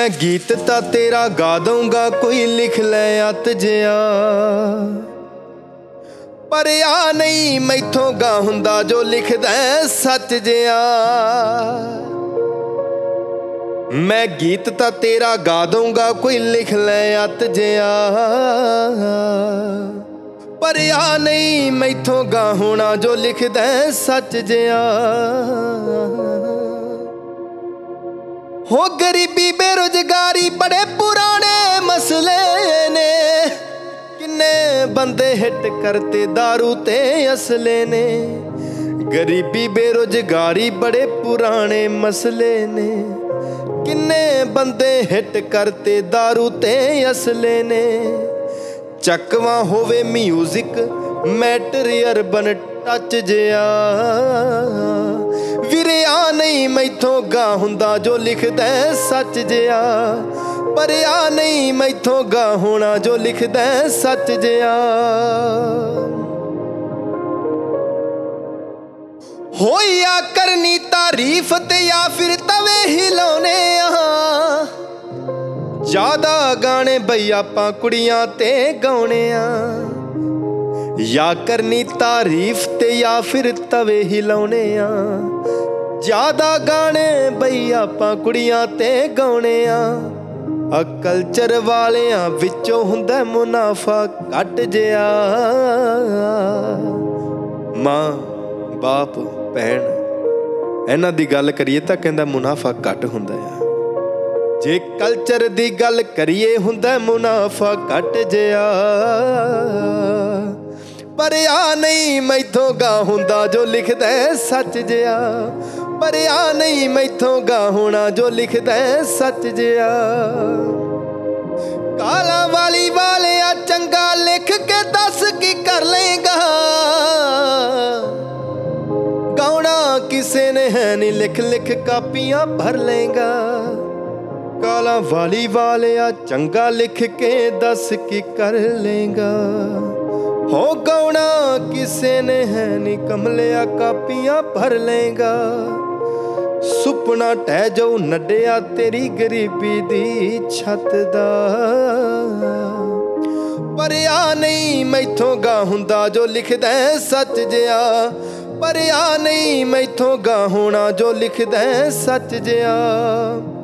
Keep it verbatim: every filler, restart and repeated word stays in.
मैं गीत ता तेरा गा दूंगा कोई लिख ले अत जिया, पर आ नहीं मैथों गा हुंदा जो लिखदा सच जिया। मैं गीत ता तेरा गा दूंगा कोई लिख ले अत जिया, पर आ नहीं मैथों गा होना जो लिखदा सच जिया। हो गरीबी बेरोजगारी बड़े पुराने मसले ने, किन्ने बंदे हिट करते दारू ते असले ने। गरीबी बेरोजगारी बड़े पुराने मसले ने, किन्ने बंदे हिट करते दारू ते असले ने। चकवा होवे म्यूजिक मैटर अर्बन टच जिया, वीरे आ नहीं मैथों गा हुंदा जो लिखदा सच जिया, पर आ नहीं मैथों गा होना जो लिखदा सच जिया। होया करनी तारीफ ते या फिर तवे हिलाउने आ, ज्यादा गाने बई आपां कुड़ियां ते गाउने आ। या करनी तारीफ ते या फिर तवे हिलाउने आ, ज्यादा गाने बई आपां कुड़ियां ते गाउने आ। आ कल्चर वालियां विचों हुंदा मुनाफा घट जिया, मां बाप भैन इन्हां दी गल करिए तां कहंदा मुनाफा घट हुंदा आ। जे कल्चर दी गल करिए हुंदा मुनाफा घट जिया, पर आ नहीं मैथों गा हुंदा जो लिखदा सच जिया, पर आ नहीं मैथों गा होना जो लिखदा सच जिया। काला वाली वालिया चंगा लिख के दस की कर लेगा, गाउना किसे ने है नहीं लिख लिख कापियां भर लेगा। काला वाली वालिया चंगा लिख के दस की कर लेगा, हो गाउना किसे ने है नी कमलिया कापियां भर लेगा। सुपना टह जाऊ नड्डिया तेरी गरीबी दी छत दा, पर आ नहीं मैथों गा हुंदा जो लिखदा सच जिया, पर आ नहीं मैथों गा होना जो लिखदा सच जिया।